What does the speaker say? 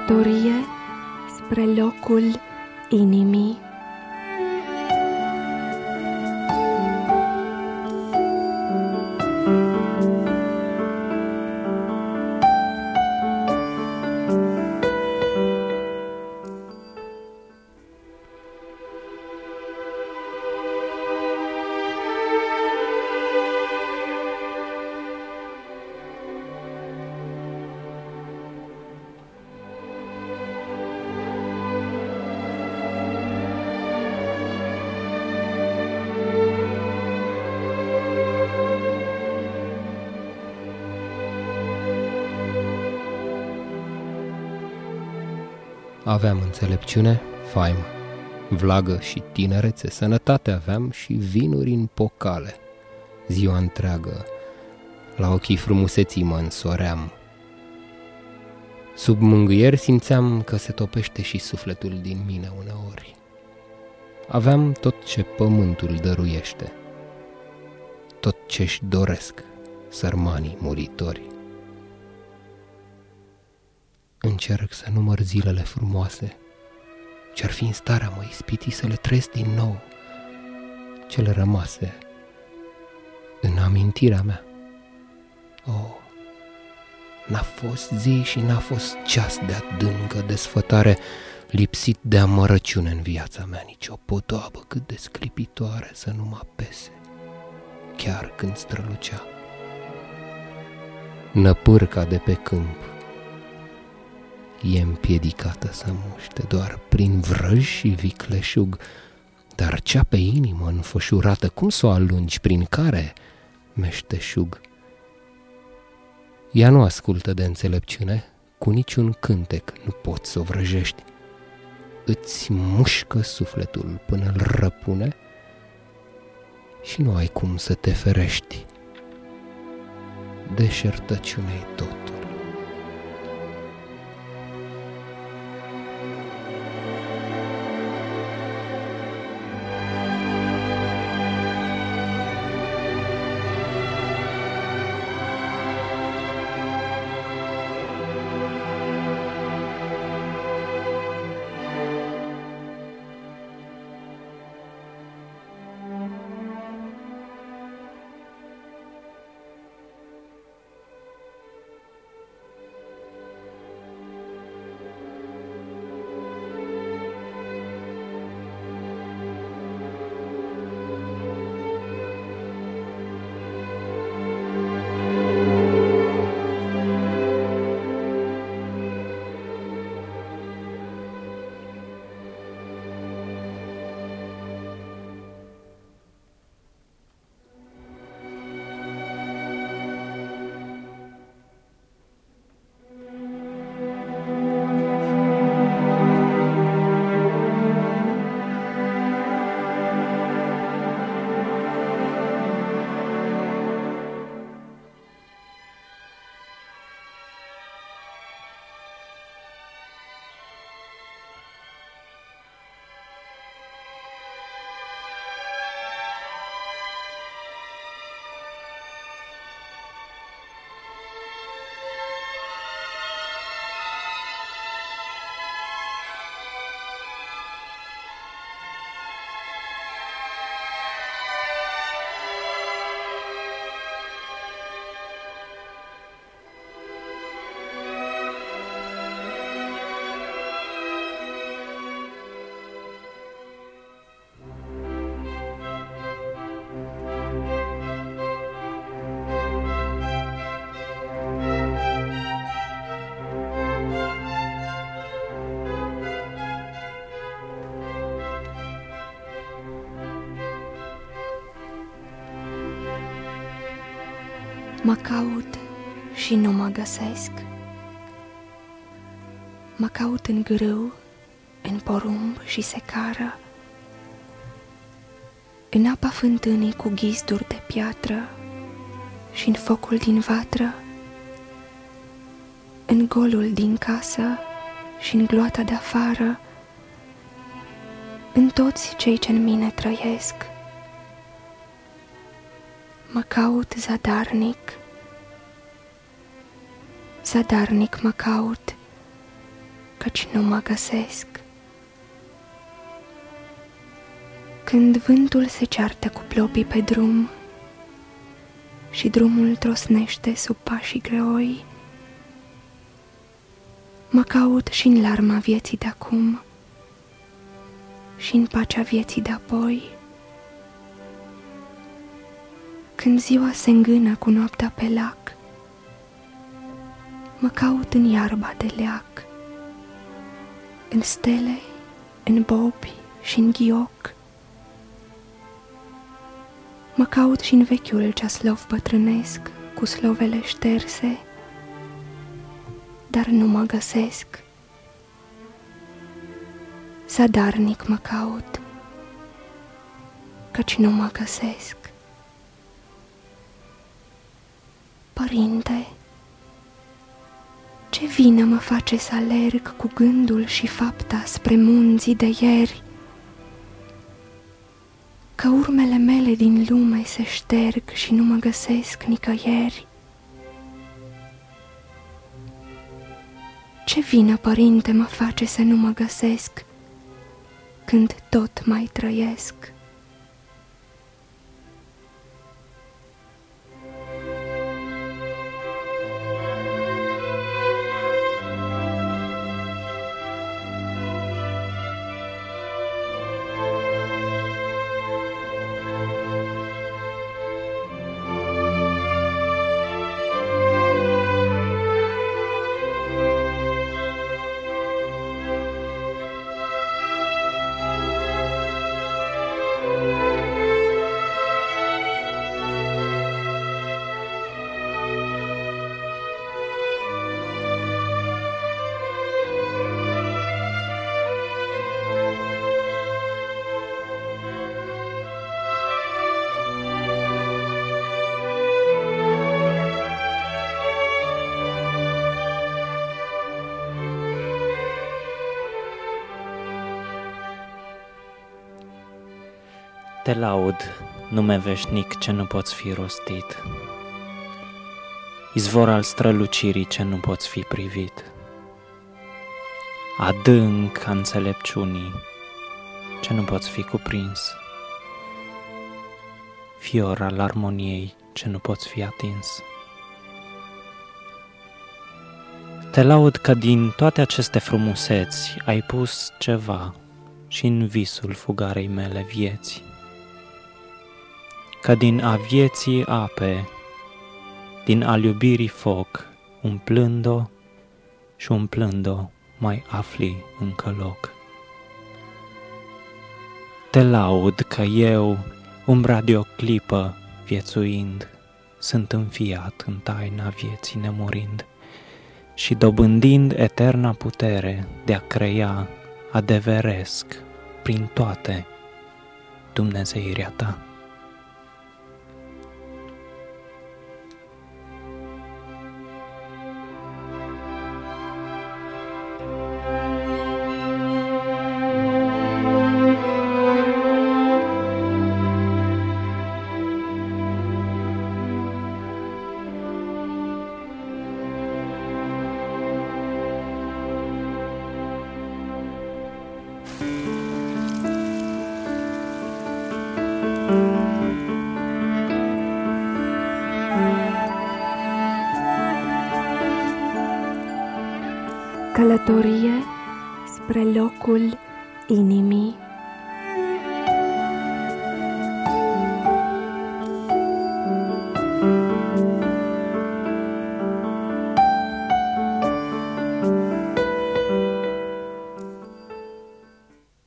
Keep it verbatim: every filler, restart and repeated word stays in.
Călătorie spre locul inimii. Aveam înțelepciune, faimă, vlagă și tinerețe, sănătate aveam și vinuri în pocale. Ziua întreagă, la ochii frumuseții mă însoream. Sub mângâieri simțeam că se topește și sufletul din mine uneori. Aveam tot ce pământul dăruiește, tot ce-și doresc sărmanii muritori. Încerc să număr zilele frumoase, ce-ar fi în starea mă ispiti să le trăiesc din nou, cele rămase în amintirea mea. Oh, n-a fost zi și n-a fost ceas de adâncă desfătare, lipsit de amărăciune în viața mea, nici o podoabă cât de sclipitoare să nu mă apese, chiar când strălucea. Năpârca de pe câmp e împiedicată să muște doar prin vrăj și vicleșug, dar cea pe inimă înfășurată, cum s-o alungi, prin care meșteșug? Ea nu ascultă de înțelepciune, cu niciun cântec nu poți să o vrăjești. Îți mușcă sufletul până îl răpune și nu ai cum să te ferești. Deșertăciune-i totul. Mă caut și nu mă găsesc. Mă caut în grâu, în porumb și secară, în apa fântânii cu ghizduri de piatră și în focul din vatră, în golul din casă și în gloata de afară, în toți cei ce în mine trăiesc. Mă caut zadarnic, zadarnic mă caut, căci nu mă găsesc. Când vântul se ceartă cu plopii pe drum și drumul trosnește sub pașii greoi, mă caut și-n larma vieții de-acum și-n pacea vieții de-apoi. Când ziua se îngână cu noaptea pe lac, mă caut în iarba de leac, în stele, în bobi și-n ghioc. Mă caut și-n vechiul ceaslov bătrânesc cu slovele șterse, dar nu mă găsesc. Zadarnic mă caut, căci nu mă găsesc. Părinte, ce vină mă face să alerg cu gândul și fapta spre munții de ieri? Că urmele mele din lume se șterg și nu mă găsesc nicăieri. Ce vină, părinte, mă face să nu mă găsesc când tot mai trăiesc? Te laud, nume veșnic ce nu poți fi rostit, izvor al strălucirii ce nu poți fi privit, adânc a înțelepciunii ce nu poți fi cuprins, fior al armoniei ce nu poți fi atins. Te laud că din toate aceste frumuseți ai pus ceva și în visul fugarei mele vieți, că din a vieții ape, din al iubirii foc, umplând-o și umplând-o mai afli încă loc. Te laud că eu, umbra de o clipă viețuind, sunt înfiat în taina vieții nemurind și dobândind eterna putere de a crea adeveresc prin toate dumnezeirea ta. Călătorie spre locul inimii.